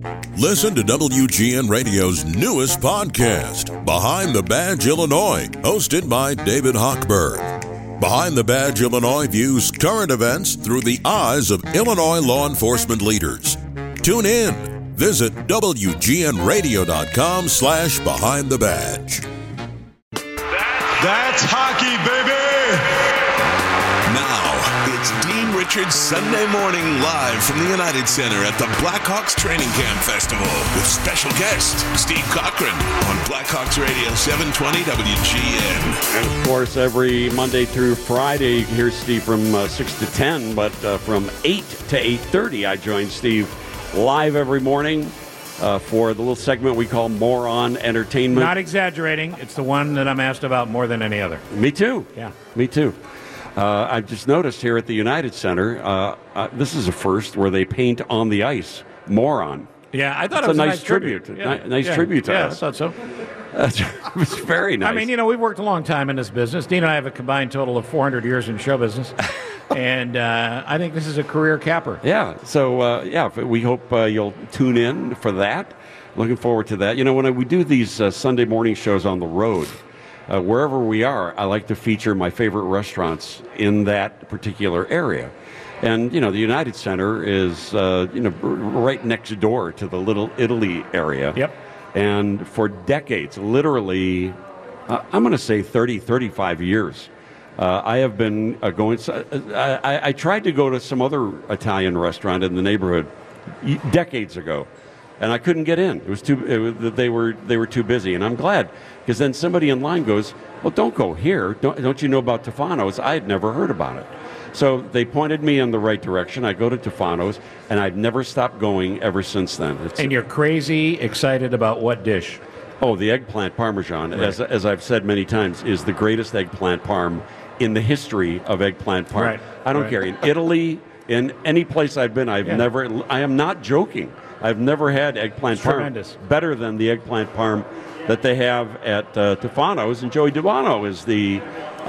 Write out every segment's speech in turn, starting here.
Listen to WGN Radio's newest podcast, Behind the Badge Illinois, hosted by David Hochberg. Behind the Badge Illinois views current events through the eyes of Illinois law enforcement leaders. Tune in. Visit WGNRadio.com/Behind the Badge. That's hockey, baby! Now, it's Dean Richards Sunday Morning live from the United Center at the Blackhawks Training Camp Festival with special guest Steve Cochran on Blackhawks Radio 720 WGN. And of course, every Monday through Friday, here's Steve from 6 to 10, but from 8 to 8:30, I join Steve live every morning for the little segment we call Moron Entertainment. Not exaggerating. It's the one that I'm asked about more than any other. Me too. Yeah. Me too. I've just noticed here at the United Center, this is a first where they paint on the ice, Moron. Yeah, I thought It's it was a nice tribute. Yeah. Nice tribute to us. Yeah, I thought so. It was very nice. I mean, we've worked a long time in this business. Dean and I have a combined total of 400 years in show business. And I think this is a career capper. Yeah. So, we hope you'll tune in for that. Looking forward to that. When we do these Sunday morning shows on the road, wherever we are, I like to feature my favorite restaurants in that particular area. And, the United Center is, right next door to the Little Italy area. Yep. And for decades, literally, I'm going to say 30, 35 years, I have been going. I tried to go to some other Italian restaurant in the neighborhood decades ago, and I couldn't get in. They were too busy, and I'm glad, because then somebody in line goes, "Well, don't go here. Don't you know about Tufano's?" I had never heard about it. So they pointed me in the right direction. I go to Tufano's, and I've never stopped going ever since then. And you're crazy excited about what dish? Oh, the eggplant parmesan, right. as I've said many times, is the greatest eggplant parm in the history of eggplant parm. Right. I don't care. In Italy, in any place I've been, I am not joking. I've never had eggplant parm tremendous. better than the eggplant parm that they have at Tufano's. And Joey Dubano is the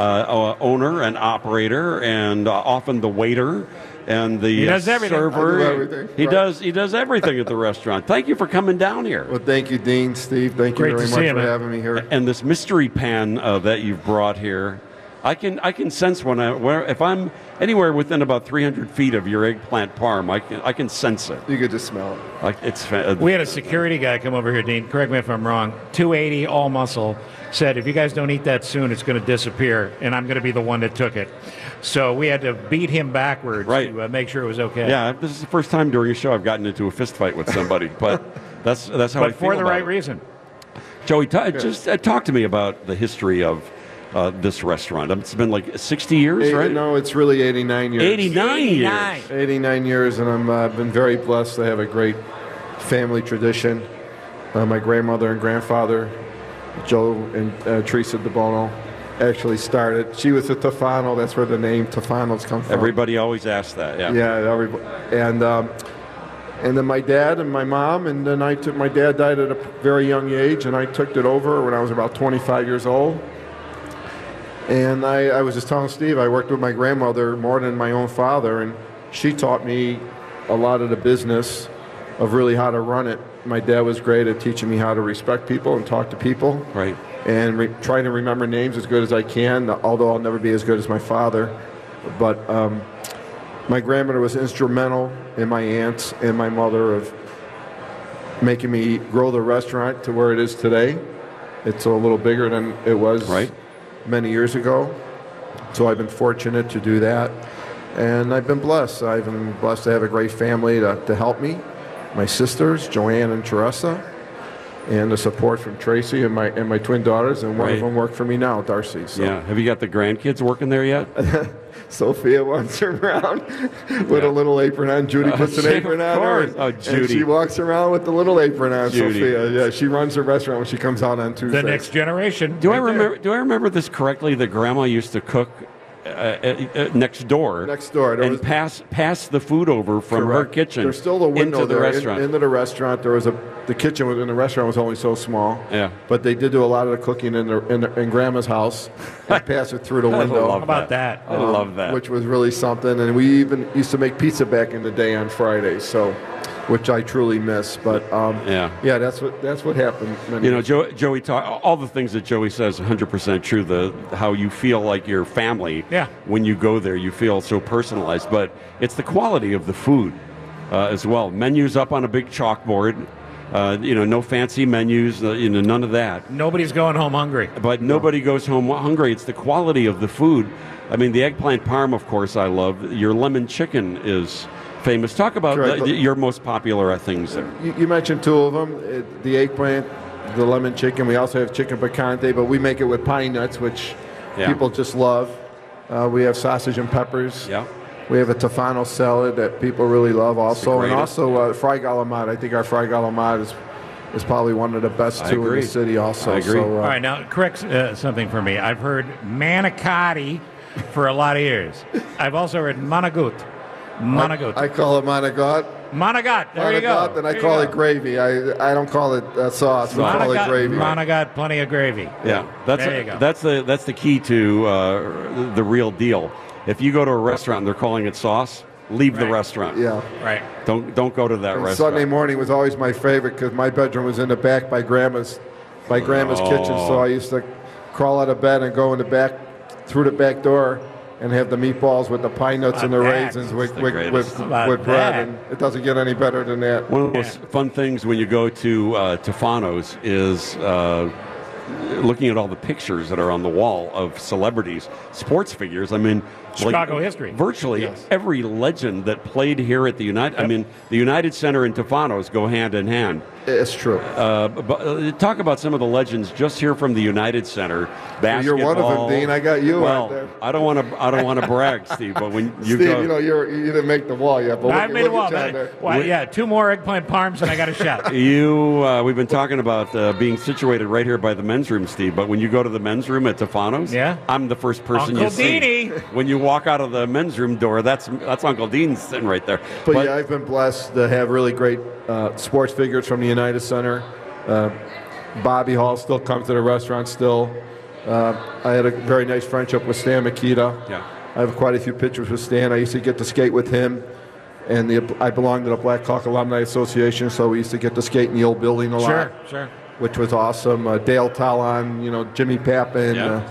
owner and operator, and often the waiter and the server. He does everything at the restaurant. Thank you for coming down here. Well, thank you, Dean, Steve. Thank you very much for having me here. And this mystery pan that you've brought here, I can sense if I'm anywhere within about 300 feet of your eggplant parm, I can sense it. You could just smell it. We had a security guy come over here, Dean. Correct me if I'm wrong. 280, all muscle. Said, if you guys don't eat that soon, it's going to disappear, and I'm going to be the one that took it. So we had to beat him backwards to make sure it was okay. Yeah, this is the first time during a show I've gotten into a fist fight with somebody, but that's how I feel But for the right reason. Joey, just talk to me about the history of this restaurant. It's been like 60 years, right? No, it's really 89 years. 89 years. 89 years, and I've been very blessed to have a great family tradition. My grandmother and grandfather, Joe and Teresa DeBono, actually started. She was a Tufano. That's where the name Tufano's come from. Everybody always asks that. Yeah. Yeah. Everybody. And then my dad and my mom, and then my dad died at a very young age, and I took it over when I was about 25 years old. And I was just telling Steve, I worked with my grandmother more than my own father, and she taught me a lot of the business of really how to run it. My dad was great at teaching me how to respect people and talk to people. Right. And trying to remember names as good as I can, although I'll never be as good as my father. But my grandmother was instrumental, and my aunts and my mother, of making me grow the restaurant to where it is today. It's a little bigger than it was many years ago. So I've been fortunate to do that. And I've been blessed. I've been blessed to have a great family to help me. My sisters, Joanne and Teresa, and the support from Tracy and my twin daughters, and one of them work for me now, Darcy. So. Yeah. Have you got the grandkids working there yet? Sophia walks around with a little apron on. Judy puts an apron on her. Oh, Judy. And she walks around with the little apron on, Judy. Sophia. Yeah, she runs the restaurant when she comes out on Tuesday. The next generation. Do I remember this correctly? That Grandma used to cook next door. And pass the food over from her kitchen. There's still a window into the restaurant. Into the restaurant. There was the kitchen within the restaurant was only so small. Yeah. But they did do a lot of the cooking in Grandma's house and pass it through the window. How about that? I love that. Which was really something. And we even used to make pizza back in the day on Fridays. So which I truly miss. But that's what happened. Joey all the things that Joey says 100% true. How you feel like your family when you go there, you feel so personalized. But it's the quality of the food as well. Menus up on a big chalkboard. No fancy menus, none of that. Nobody's going home hungry. But nobody goes home hungry. It's the quality of the food. I mean, the eggplant parm, of course, I love. Your lemon chicken is famous. Talk about your most popular things there. You mentioned two of them, the eggplant, the lemon chicken. We also have chicken picante, but we make it with pine nuts, which people just love. We have sausage and peppers. Yeah. We have a Tofano salad that people really love also. And also fried galamad. I think our fried galamad is probably one of the best, too, in the city also. I agree. So, all right, now, correct something for me. I've heard manicotti for a lot of years. I've also heard managut. I call it managot. Managot, there you go. And I call it gravy. I don't call it sauce. We call it gravy. Managot, plenty of gravy. Yeah, there you go. That's the key to the real deal. If you go to a restaurant and they're calling it sauce, leave the restaurant. Yeah. Right. Don't go to that restaurant. Sunday morning was always my favorite because my bedroom was in the back by Grandma's kitchen, so I used to crawl out of bed and go in the back through the back door and have the meatballs with the pine nuts and the raisins with bread, and it doesn't get any better than that. One of the most fun things when you go to Tofano's is looking at all the pictures that are on the wall of celebrities, sports figures. I mean, Chicago history. Virtually every legend that played here at the United. I mean, the United Center and Tofano's go hand in hand. It's true. But talk about some of the legends just here from the United Center. Basketball. You're one of them, Dean. I got you out there. I don't want to brag, Steve, but when you Steve, go, you didn't make the wall yet. But I've made the wall. 2 more eggplant parms and I got a shot. We've been talking about being situated right here by the men's room, Steve. But when you go to the men's room at Tofano's, I'm the first person Uncle you see. Deanie. When you walk out of the men's room door, that's Uncle Dean sitting right there. But I've been blessed to have really great sports figures from the United Center. Bobby Hall still comes to the restaurant still. I had a very nice friendship with Stan Mikita. Yeah. I have quite a few pictures with Stan. I used to get to skate with him. And I belonged to the Black Hawk Alumni Association, so we used to get to skate in the old building a lot. Sure. Which was awesome. Dale Talon, Jimmy Pappin,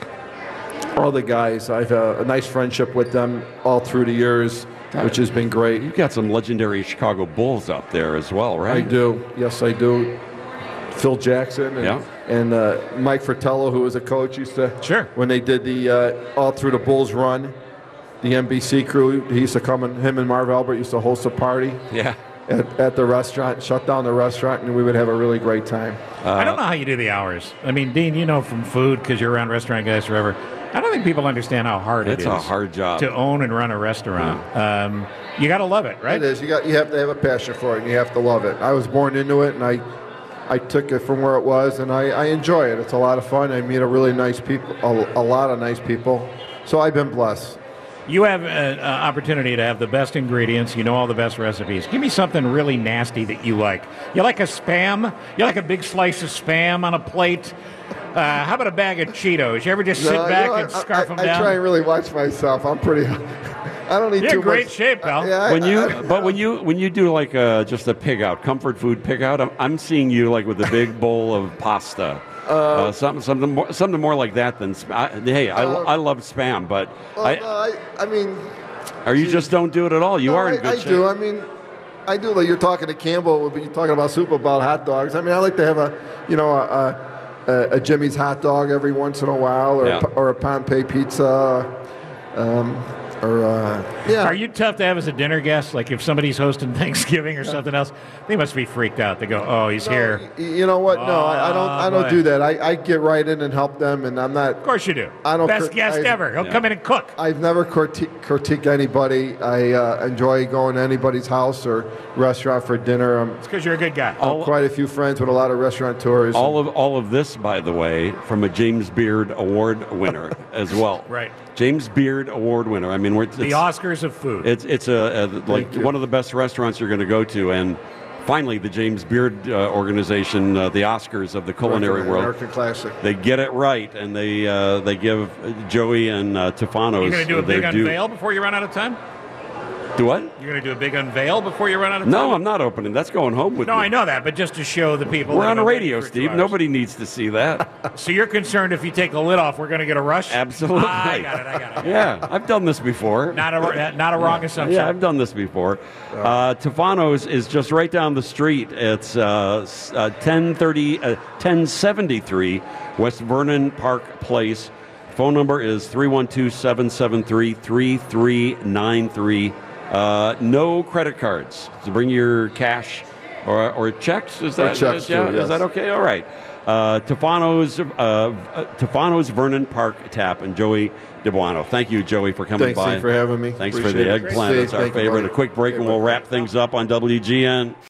all the guys. I've a nice friendship with them all through the years, which has been great. You've got some legendary Chicago Bulls up there as well, right? I do. Yes, I do. Phil Jackson and Mike Fratello, who was a coach, used to, when they did the all through the Bulls run, the NBC crew, he used to come, and him and Marv Albert used to host a party at the restaurant, shut down the restaurant, and we would have a really great time. I don't know how you do the hours. I mean, Dean, you know from food because you're around restaurant guys forever. I don't think people understand how hard it is. It's a hard job to own and run a restaurant. You got to love it, right? It is. You have to have a passion for it, and you have to love it. I was born into it, and I took it from where it was, and I enjoy it. It's a lot of fun. I meet a lot of nice people. So I've been blessed. You have an opportunity to have the best ingredients. You know all the best recipes. Give me something really nasty that you like. You like a Spam? You like a big slice of Spam on a plate? How about a bag of Cheetos? You ever just sit back and scarf them down? I try and really watch myself. I'm pretty... I don't eat too much. You're in great shape, pal. When you do like just a pig out, comfort food pig out, I'm seeing you like with a big bowl of pasta. Something more like that than I love Spam, but I mean, or you just don't do it at all. You are in good shape. I do. I mean, I do. Like you're talking to Campbell, but you're talking about soup about hot dogs. I mean, I like to have a Jimmy's hot dog every once in a while, or a Pompeii pizza. Are you tough to have as a dinner guest? Like if somebody's hosting Thanksgiving or something else, they must be freaked out. They go, "Oh, he's here." You know what? No, I don't do that. I get right in and help them, and I'm not. Of course you do. I don't. Best guest ever. He'll come in and cook. I've never critiqued anybody. I enjoy going to anybody's house or restaurant for dinner. It's because you're a good guy. I have quite a few friends with a lot of restaurateurs. All of this, by the way, from a James Beard Award winner as well. Right. James Beard Award winner. I mean, it's the Oscars of food. It's one of the best restaurants you're going to go to, and finally, the James Beard organization, the Oscars of the culinary world, American Classic. They get it right, and they give Joey and Tofano's. You're going to do a big unveil before you run out of time? Do what? You're going to do a big unveil before you run out of time? No, I'm not opening. That's going home with me. No, I know that, but just to show the people. We're on the radio, Steve. Nobody needs to see that. So you're concerned if you take the lid off, we're going to get a rush? Absolutely. I got it. Yeah, I've done this before. Not a wrong assumption. Yeah, I've done this before. Tufano's is just right down the street. It's 1073 West Vernon Park Place. Phone number is 312-773-3393. No credit cards. So bring your cash or checks. Is that checks too, yes. Is that okay? All right. Tufano's Vernon Park Tap and Joey DeBuano. Thank you, Joey, for coming by. Thanks for having me. Thanks Appreciate for the it. eggplant. It's our favorite. A quick break and we'll wrap things up on WGN.